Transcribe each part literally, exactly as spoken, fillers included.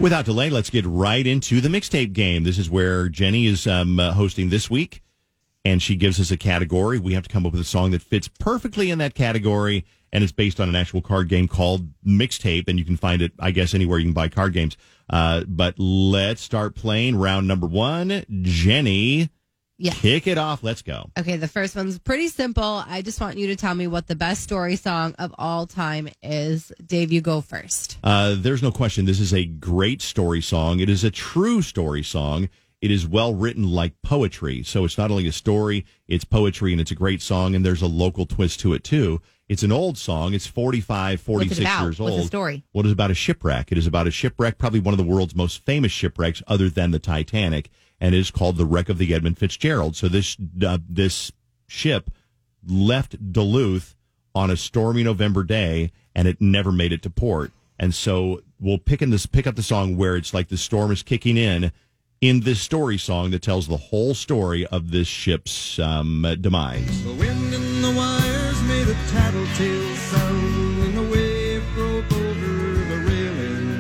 Without delay, let's get right into the mixtape game. This is where Jenny is um, uh, hosting this week, and she gives us a category. We have to come up with a song that fits perfectly in that category, and it's based on an actual card game called Mixtape, and you can find it, I guess, anywhere you can buy card games. Uh, but let's start playing round number one. Jenny, yeah. Kick it off. Let's go. Okay, the first one's pretty simple. I just want you to tell me what the best story song of all time is. Dave, you go first. Uh, there's no question. This is a great story song. It is a true story song. It is well written like poetry. So it's not only a story, it's poetry, and it's a great song, and there's a local twist to it, too. It's an old song. It's forty-five, forty-six years old. What's the story? What is about a shipwreck? It is about a shipwreck, probably one of the world's most famous shipwrecks other than the Titanic, and it is called The Wreck of the Edmund Fitzgerald. So this uh, this ship left Duluth on a stormy November day, and it never made it to port. And so we'll pick in this pick up the song where it's like the storm is kicking in in this story song that tells the whole story of this ship's um, demise. The wind and the wires made a tattletale sound, and the wave broke over the railing.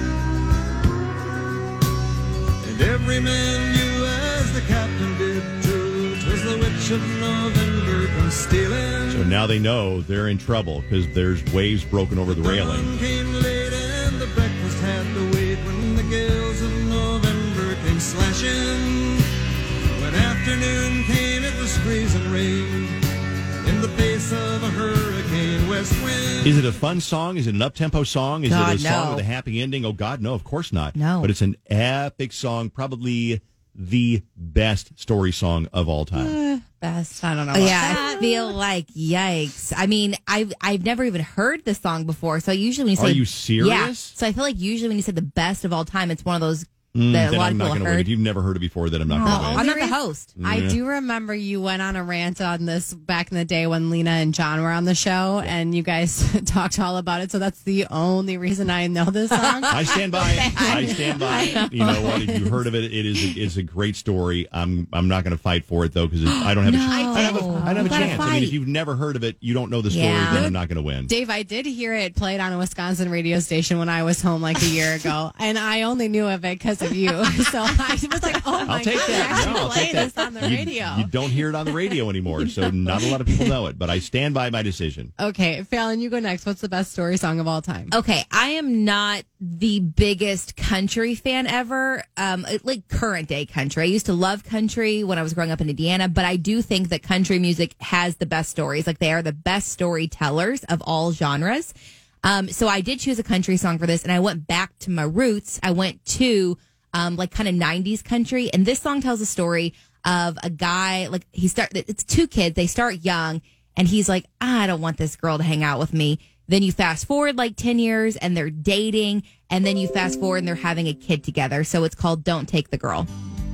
And every man knew, as the captain did too, 'twas the witch of November come stealing. So now they know they're in trouble because there's waves broken over the railing. Dawn came late and the breakfast had to wait when the gales of November came slashing. When afternoon came, it was freezing rain in the face of a hurricane west wind. Is it a fun song? Is it an up-tempo song? Is God, it a song no. with a happy ending? Oh, God, no, of course not. No. But it's an epic song, probably the best story song of all time. Uh, best. I don't know. Oh, about yeah, that. I feel like yikes. I mean, I've I've never even heard this song before. So usually when you say, Are you serious? Yeah. So I feel like usually when you say the best of all time, it's one of those Mm, that a then lot I'm of not people going to heard. win. If you've never heard it before, then I'm not No. going to win. I'm not the Only host. I do remember you went on a rant on this back in the day when Lena and John were on the show, and you guys talked all about it. So that's the only reason I know this song. I stand by it. I stand by it. You know what? If you heard of it, it is a, it's a great story. I'm I'm not going to fight for it though because I don't have a, No. I don't have a, I don't have a You gotta chance. I mean, if fight. you've never heard of it, you don't know the story. Yeah. Then I'm not going to win. Dave, I did hear it played on a Wisconsin radio station when I was home like a year ago, and I only knew of it because of you. So I was like, oh my I'll take God, that. actually No, I'll play take that. this on the You- radio. You, don't hear it on the radio anymore, so not a lot of people know it. But I stand by my decision. Okay, Fallon, you go next. What's the best story song of all time? Okay, I am not the biggest country fan ever, um, like current day country. I used to love country when I was growing up in Indiana, but I do think that country music has the best stories. Like they are the best storytellers of all genres. Um, so I did choose a country song for this, and I went back to my roots. I went to um, like kind of nineties country, and this song tells a story of a guy, like he start. It's two kids. They start young, and he's like, I don't want this girl to hang out with me. Then you fast forward like ten years and they're dating. And then you fast forward and they're having a kid together. So it's called Don't Take the Girl.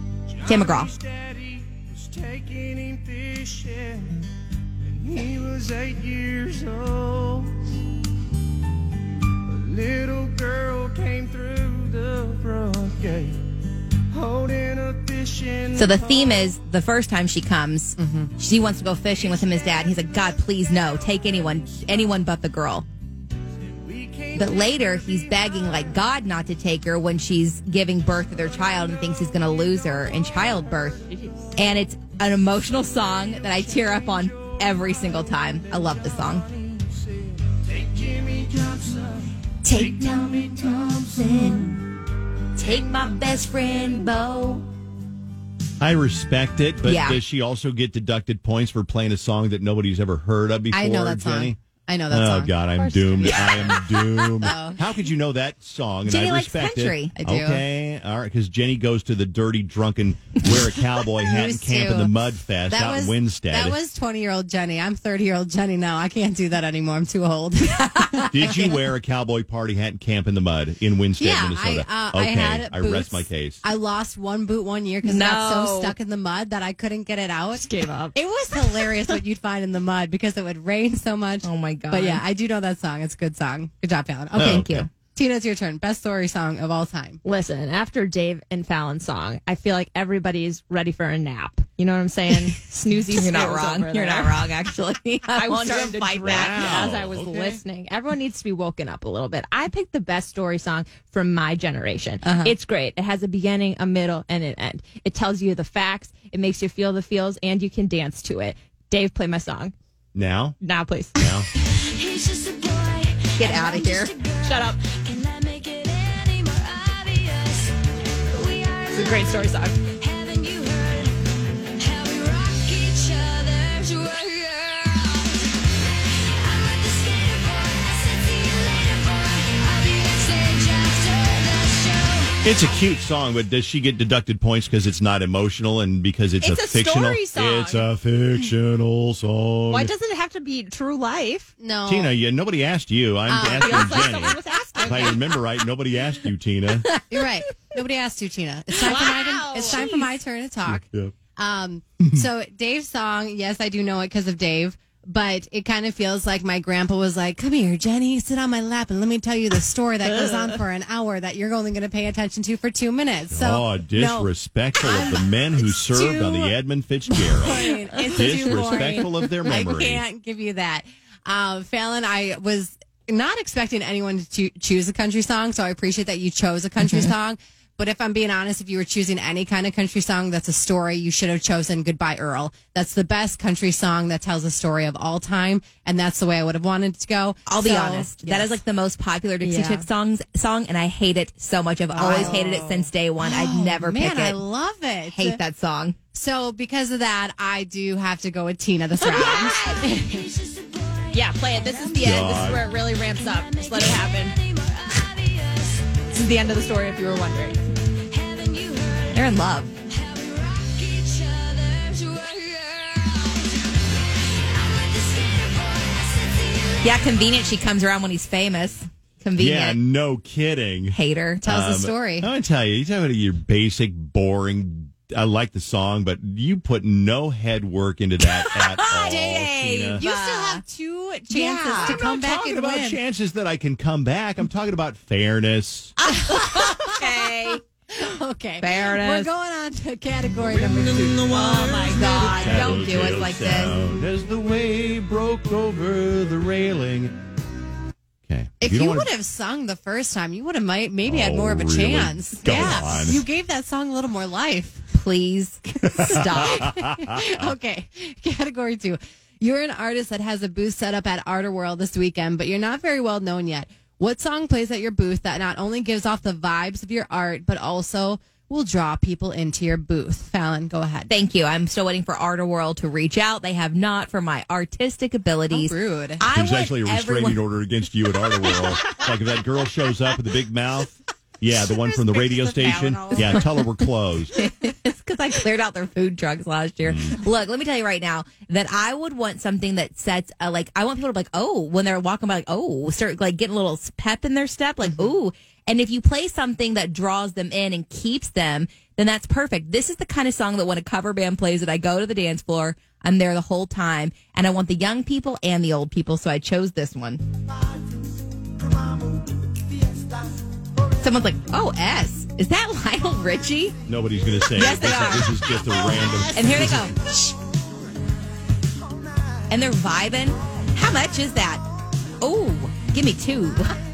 Tim McGraw. Johnny's daddy was taking him fishing when he was eight years old. A little girl came through the front gate holding a fishing So the theme is the first time she comes, she wants to go fishing with him, his dad. And he's like, God, please no, take anyone, anyone but the girl. But later he's begging like God not to take her when she's giving birth to their child and thinks he's going to lose her in childbirth. And it's an emotional song that I tear up on every single time. I love this song. Take Jimmy Johnson. Take Tommy Thompson. Take my best friend Bo. I respect it, but Yeah. does she also get deducted points for playing a song that nobody's ever heard of before? I know that Jenny? song. I know that oh, song. God, I'm doomed. I am doomed. How could you know that song? And Jenny I likes respect country. it. I do. Okay, all right, because Jenny goes to the dirty, drunken, wear a cowboy hat and Used camp to. in the mud fest That out was in Winstead. that was twenty-year-old Jenny. I'm thirty-year-old Jenny now. I can't do that anymore. I'm too old. Did you wear a cowboy party hat and camp in the mud in Winstead, yeah, Minnesota? I, uh, okay, I had I boots. rest my case. I lost one boot one year because I got so No. stuck in the mud that I couldn't get it out. Just gave up. It was hilarious what you'd find in the mud because it would rain so much. Oh, my God. But yeah, I do know that song. It's a good song. Good job, Fallon. Okay, Oh, Thank okay. you. Tina, it's your turn. Best story song of all time. Listen, after Dave and Fallon's song, I feel like everybody's ready for a nap. You know what I'm saying? Snoozy. You're not snooze wrong. over You're there. not wrong, actually. I, I was wanted starting to to fight draft back. as I was okay. listening. Everyone needs to be woken up a little bit. I picked the best story song from my generation. Uh-huh. It's great. It has a beginning, a middle, and an end. It tells you the facts. It makes you feel the feels, and you can dance to it. Dave, play my song. Now? Now, please. Now? Get out of here. Shut up. It's a great story song. It's a cute song, but does she get deducted points because it's not emotional and because it's, It's a, a fictional? story song. It's a fictional song. Why doesn't it have to be true life? No. Tina, you, nobody asked you. I'm Oh, asking Feels like Jenny. someone was asking. If I remember right, nobody asked you, Tina. You're right. Nobody asked you, Tina. It's time, Wow. for, my, it's time for my turn to talk. Yeah. Um, so Dave's song, yes, I do know it because of Dave, but it kind of feels like my grandpa was like, come here, Jenny, sit on my lap and let me tell you the story that goes on for an hour that you're only going to pay attention to for two minutes. So, oh, disrespectful of the men who served too on the Edmund Fitzgerald. boring. It's too boring. Disrespectful of their I memory. can't give you that. Um, Fallon, I was not expecting anyone to choo- choose a country song, so I appreciate that you chose a country song. But if I'm being honest, if you were choosing any kind of country song that's a story, you should have chosen Goodbye Earl. That's the best country song that tells a story of all time, and that's the way I would have wanted it to go. I'll be So, honest. That yes. is like the most popular Dixie Yeah. Chicks songs song, and I hate it so much. I've always hated it since day one. I'd never Oh, Man, pick I it. love it. hate that song. So because of that, I do have to go with Tina this round. Yeah, play it. This is the end. This is where it really ramps up. Just let it happen. This is the end of the story, if you were wondering. They're in love. Yeah, convenient. She comes around when he's famous. Yeah, Convenient. no kidding. Hater. Tells Um, the story. I'm going to tell you, you talk about your basic, boring, I like the song, but you put no head work into that at all, Dave. Tina. You still have two chances Yeah. to I'm come not back talking and about win. chances that I can come back. I'm talking about fairness. Okay. Okay. Fairness. We're going on to category number two. In the Oh my God. Don't do it Tattletale like this. sound As the wave broke over the railing. Okay. If you, don't would wanna- have sung the first time, you would have might maybe had Oh, more of a really? chance. Go yeah. on. You gave that song a little more life. Please stop. Okay. Category two. You're an artist that has a booth set up at Art World this weekend, but you're not very well known yet. What song plays at your booth that not only gives off the vibes of your art, but also will draw people into your booth? Fallon, go ahead. Thank you. I'm still waiting for Art World to reach out. They have not for my artistic abilities. How rude. I There's want actually a everyone- restraining order against you at Art World. Like if that girl shows up with a big mouth. Yeah, the one from the radio pictures of station. Fallon all Yeah, tell her we're closed. It's because I cleared out their food trucks last year. Mm. Look, let me tell you right now that I would want something that sets a, like I want people to be like, oh, when they're walking by, like, oh, start like getting a little pep in their step, like, Mm-hmm. ooh. And if you play something that draws them in and keeps them, then that's perfect. This is the kind of song that when a cover band plays it, I go to the dance floor, I'm there the whole time, and I want the young people and the old people, so I chose this one. Someone's like, oh, S. Is that Lionel Richie? Nobody's going to say Yes, it. they This, are. is, this is just a random. And here they go. And they're vibing. How much is that? Oh, give me two.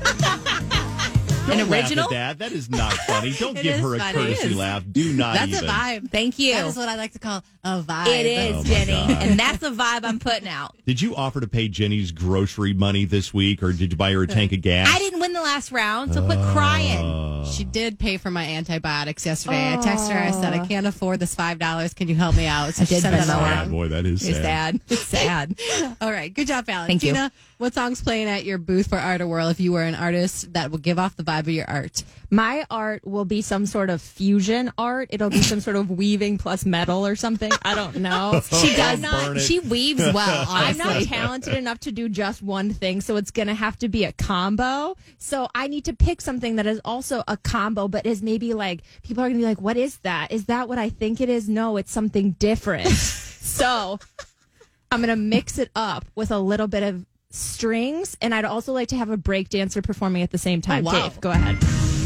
An Don't original? laugh at that. That is not funny. Don't It give is her a funny. courtesy It is. laugh. Do not That's even. a vibe. Thank you. That is what I like to call a vibe. It is, Oh, my Jenny. God. And that's the vibe I'm putting out. Did you offer to pay Jenny's grocery money this week, or did you buy her a tank of gas? I didn't win the last round, so quit crying. She did pay for my antibiotics yesterday. I texted her. I said, I can't afford this five dollars. Can you help me out? So I she did sent Venmo that her. around. Oh, boy, that is It's sad. sad. It's sad. All right. Good job, Fallon. Thank you. Tina, what song's playing at your booth for Art World if you were an artist that will give off the vibe of your art? My art will be some sort of fusion art. It'll be some sort of weaving plus metal or something. I don't know. She does Don't burn not. it. She weaves well, I'm not honestly. talented enough to do just one thing, so it's going to have to be a combo. So I need to pick something that is also a combo, but is maybe like, people are going to be like, what is that? Is that what I think it is? No, it's something different. So I'm going to mix it up with a little bit of strings, and I'd also like to have a break dancer performing at the same time. Oh, wow. Dave, go ahead.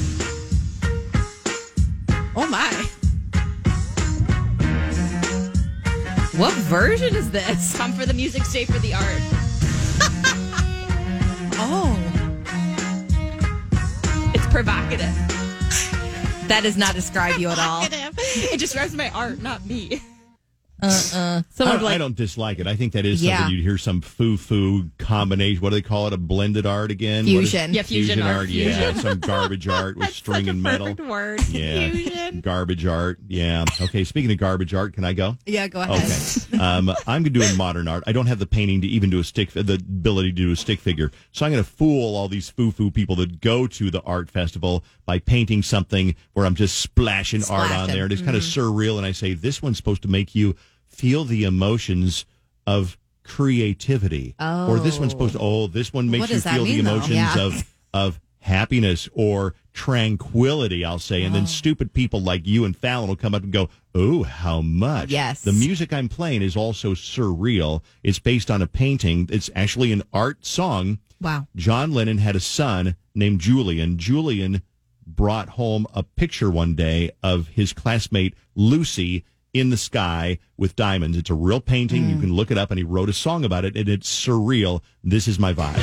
Oh, my. What version is this? Come for the music, stay for the art. Oh. It's provocative. That does not describe you at all. It describes my art, not me. Uh-uh. I, Someone I don't dislike it. I think that is Yeah. something you'd hear some foo-foo combination. What do they call it? A blended art again? What is- Fusion. Yeah, fusion art, Yeah, some garbage art with string and metal. word. Yeah, Fusion. garbage art. Yeah. Okay. Speaking of garbage art, can I go? Yeah, go ahead. Okay. Um, I'm doing modern art. I don't have the painting to even do a stick, the ability to do a stick figure. So I'm going to fool all these foo-foo people that go to the art festival by painting something where I'm just splashing, art on Splashing. there. And it's kind of surreal. And I say, this one's supposed to make you feel the emotions of creativity. Or this one's supposed to, oh, this one makes What you does that feel the mean, though? emotions Yeah. of, of happiness or tranquility, I'll say. And then stupid people like you and Fallon will come up and go, oh, how much? Yes. The music I'm playing is also surreal. It's based on a painting. It's actually an art song. Wow. John Lennon had a son named Julian. Julian brought home a picture one day of his classmate Lucy in the sky with diamonds. It's a real painting. You can look it up, and he wrote a song about it, and it's surreal. This is my vibe.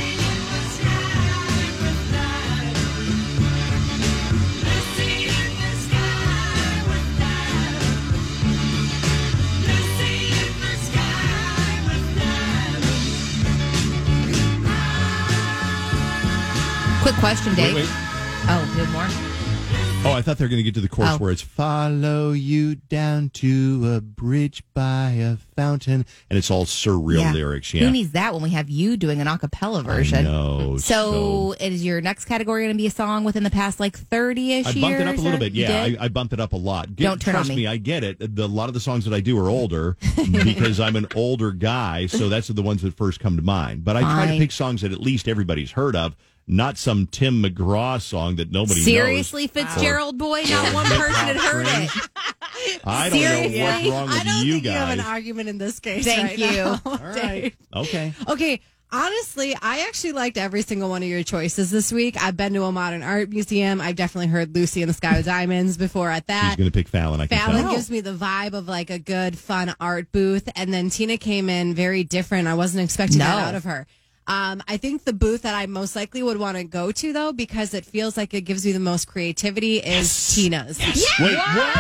Quick question, Dave. Wait, wait. Oh, you have more? Oh, I thought they were going to get to the chorus Oh. where it's follow you down to a bridge by a fountain, and it's all surreal Yeah. lyrics. Yeah, Who needs that when we have you doing an a cappella version? I know. So, is your next category going to be a song within the past like thirty-ish I years? bumped it up a little or- bit. You Yeah, did? I, I bumped it up a lot. Get, Don't turn on trust me. me, I get it. The, a lot of the songs that I do are older because I'm an older guy, so that's the ones that first come to mind. But I try to Fine. pick songs that at least everybody's heard of, not some Tim McGraw song that nobody Seriously, knows. Fitzgerald boy? Not one person had heard it. I don't Seriously? know what's wrong with I don't you think you have an guys. argument in this case. Thank right you. now. All right. Okay. Okay, honestly, I actually liked every single one of your choices this week. I've been to a modern art museum. I've definitely heard Lucy in the Sky with Diamonds before at She's that. going to pick Fallon. I can Fallon tell. gives me the vibe of like a good, fun art booth. And then Tina came in very different. I wasn't expecting that No. out of her. Um, I think the booth that I most likely would want to go to, though, because it feels like it gives you the most creativity, is Tina's. Wait, what?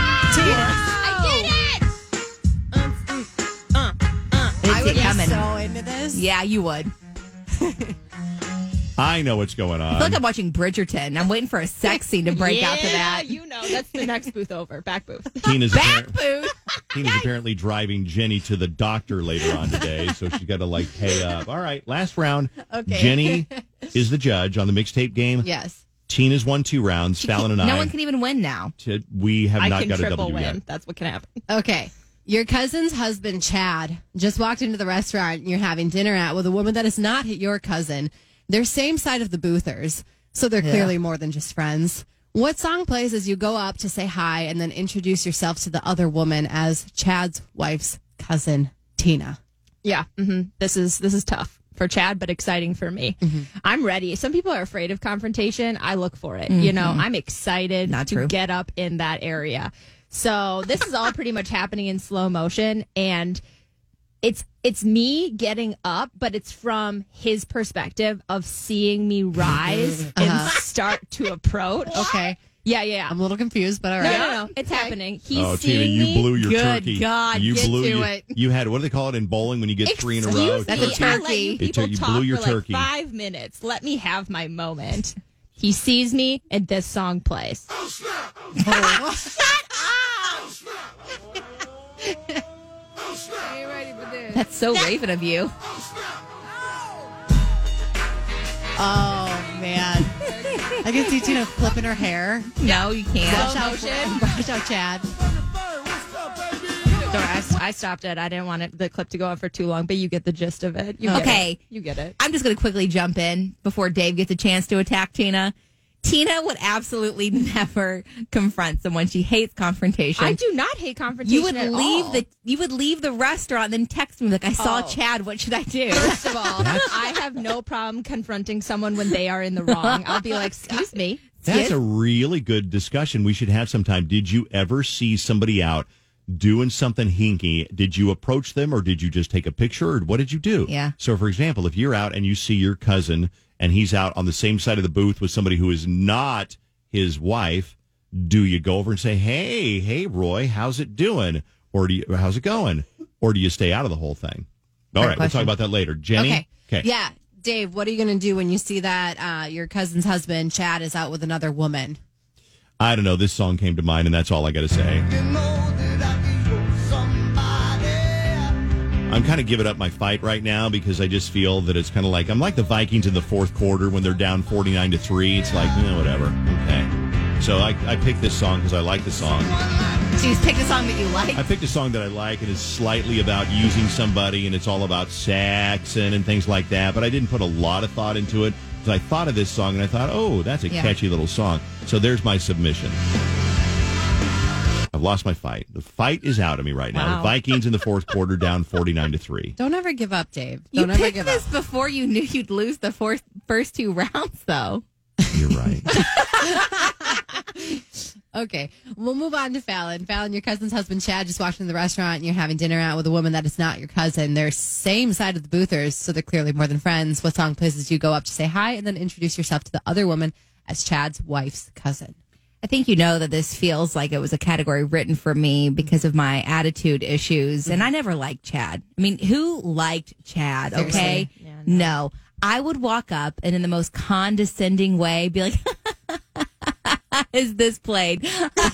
I did it! I would It's be coming. so into this. Yeah, you would. I know what's going I feel like on. I'm watching Bridgerton. I'm waiting for a sex scene to break out to Yeah, that. you know, that's the next booth over. Back booth. Tina's, Back appar- booth. Tina's apparently driving Jenny to the doctor later on today, so she's got to like pay up. All right, last round. Okay. Jenny is the judge on the mixtape game. Yes. Tina's won two rounds. Fallon and No I, one can even win now. t- we have I not can got a triple W win. yet. That's what can happen. Okay. Your cousin's husband, Chad, just walked into the restaurant you're having dinner at with a woman that is not your cousin. They're same side of the boothers, so they're Yeah. clearly more than just friends. What song plays as you go up to say hi and then introduce yourself to the other woman as Chad's wife's cousin, Tina? Yeah, hmm this is this is tough for Chad, but exciting for me. I'm ready. Some people are afraid of confrontation. I look for it. You know, I'm excited Not to true. get up in that area. So this is all pretty much happening in slow motion, and it's it's me getting up, but it's from his perspective of seeing me rise and start to approach. Okay. Yeah, yeah, yeah. I'm a little confused, but all No, right. no, no. It's happening. He's Oh, Tina, seeing you me. blew your Good turkey. God, you get blew to you, it. you had what do they call it in bowling when you get three in a row? Excuse That's me, a Turkey. I let turkey. you It people took- you talk blew your for turkey. like five minutes. Let me have my moment. He sees me, and this song plays. That's so Raven of you. Oh, man. I can see Tina flipping her hair. No, you can't. Brush out, brush out Chad. Sorry, I, I stopped it. I didn't want it, the clip to go on for too long, but you get the gist of it. You get Okay. it. You get it. I'm just going to quickly jump in before Dave gets a chance to attack Tina. Tina would absolutely never confront someone. She hates confrontation. I do not hate confrontation. You would at leave all. the you would leave the restaurant, then text me like, I saw Oh. Chad. What should I do? First of all, I have no problem confronting someone when they are in the wrong. I'll be like, excuse me. That's a really good discussion we should have sometime. Did you ever see somebody out doing something hinky? Did you approach them or did you just take a picture or what did you do? Yeah. So, for example, if you're out and you see your cousin and he's out on the same side of the booth with somebody who is not his wife, do you go over and say, hey, hey, Roy, how's it doing? Or do you, how's it going? Or do you stay out of the whole thing? All Great right, we'll talk question. about that later. Jenny? Okay. Yeah. Dave, what are you going to do when you see that uh, your cousin's husband, Chad, is out with another woman? I don't know. This song came to mind, and that's all I got to say. You know that I can go somebody. I'm kind of giving up my fight right now because I just feel that it's kind of like I'm like the Vikings in the fourth quarter when they're down forty-nine to three. It's like, eh, whatever. Okay. So I, I picked this song because I like the song. So you picked a song that you like. I picked a song that I like, and it's slightly about using somebody, and it's all about sex and, and things like that. But I didn't put a lot of thought into it because I thought of this song, and I thought, oh, that's a Yeah. catchy little song. So there's my submission. I've lost my fight. The fight is out of me right now. Wow. The Vikings in the fourth quarter down forty-nine to three. Don't ever give up, Dave. You Don't ever picked give this up. before you knew you'd lose the fourth, first two rounds, though. You're right. Okay, we'll move on to Fallon. Fallon, your cousin's husband, Chad, just walked into the restaurant and you're having dinner out with a woman that is not your cousin. They're same side of the boothers, so they're clearly more than friends. What song plays as you go up to say hi and then introduce yourself to the other woman as Chad's wife's cousin? I think you know that this feels like it was a category written for me because of my attitude issues. And I never liked Chad. I mean, who liked Chad? Okay. Seriously? Yeah, no. I would walk up and in the most condescending way be like, is this played?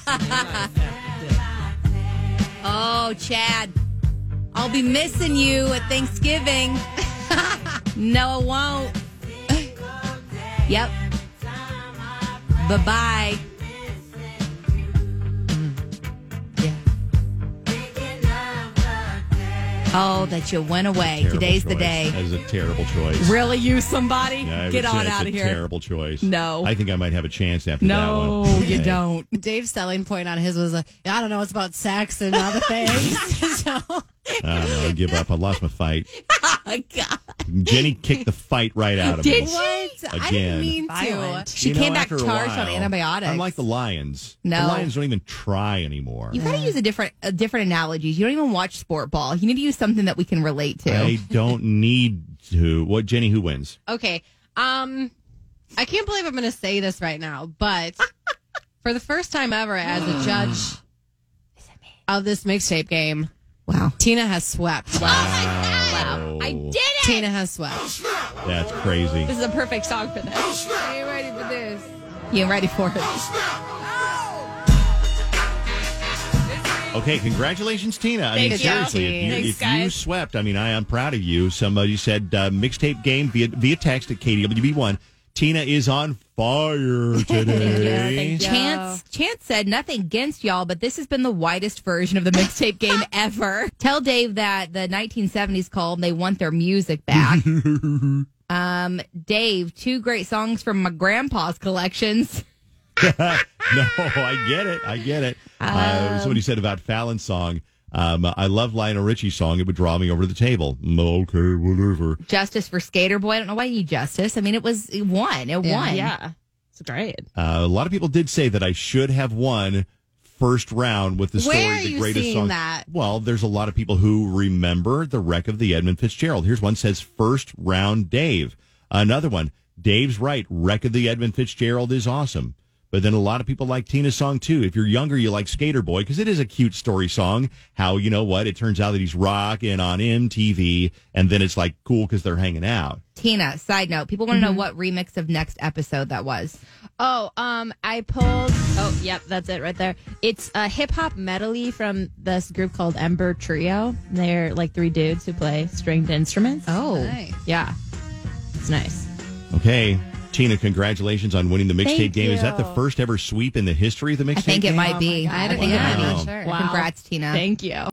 Oh, Chad, I'll be missing you at Thanksgiving. No, I won't. Yep. Bye-bye. Oh, that you went away. Terrible Today's the choice. day. That is a terrible choice. Really, you somebody? Yeah, I would Get say on it's out a of here. Terrible choice. No. I think I might have a chance after No, that one. you Okay. don't. Dave's selling point on his was, uh, I don't know, it's about sex and other things. so, I don't know. I give up. I lost my fight. Oh, God. Jenny kicked the fight right out of Did me. she? what? I Again. didn't mean Violent. to. She You know, came back after a charged on while, antibiotics. I'm like the Lions. No. The Lions don't even try anymore. You got to use a different, a different analogies. You don't even watch sport ball. You need to use something that we can relate to. I don't need to. What, Jenny, who wins? Okay. Um, I can't believe I'm going to say this right now, but for the first time ever as a judge of this mixtape game, Wow. Tina has swept. Wow. I did it. Tina has swept. That's crazy. This is a perfect song for this. Are you ready for this? You ready for it? Okay, congratulations, Tina. I mean, Thank you. seriously, if you, Thanks, if you guys. swept, I mean, I am proud of you. Somebody said uh, mixtape game via via text at K D W B one. Tina is on fire today. Thank you. Chance Chance said nothing against y'all, but this has been the whitest version of the mixtape game ever. Tell Dave that the nineteen seventies called and they want their music back. um, Dave, two great songs from my grandpa's collections. No, I get it. I get it. Uh, somebody said about Fallon's song. Um, I love Lionel Richie's song. It would draw me over the table. Mm, okay, whatever. Justice for Skater Boy. I don't know why you justice. I mean, it was it won. It Yeah. won. Yeah, it's great. Uh, a lot of people did say that I should have won first round with the story, Where are the you greatest seeing song. that? Well, there's a lot of people who remember the wreck of the Edmund Fitzgerald. Here's one says first round Dave. Another one, Dave's right. Wreck of the Edmund Fitzgerald is awesome. But then a lot of people like Tina's song, too. If you're younger, you like Skater Boy because it is a cute story song. How, you know what, it turns out that he's rocking on M T V, and then it's like cool because they're hanging out. Tina, side note, people want to know what remix of next episode that was. Oh, um, I pulled. Oh, yep, that's it right there. It's a hip hop medley from this group called Ember Trio. They're like three dudes who play stringed instruments. Oh. Nice. Yeah, it's nice. Okay. Tina, congratulations on winning the mixtape Thank game. Is that the you. first ever sweep in the history of the mixtape I think it game? might be. God. I think Yeah, it might be. sure. Wow. Congrats, Tina. Thank you.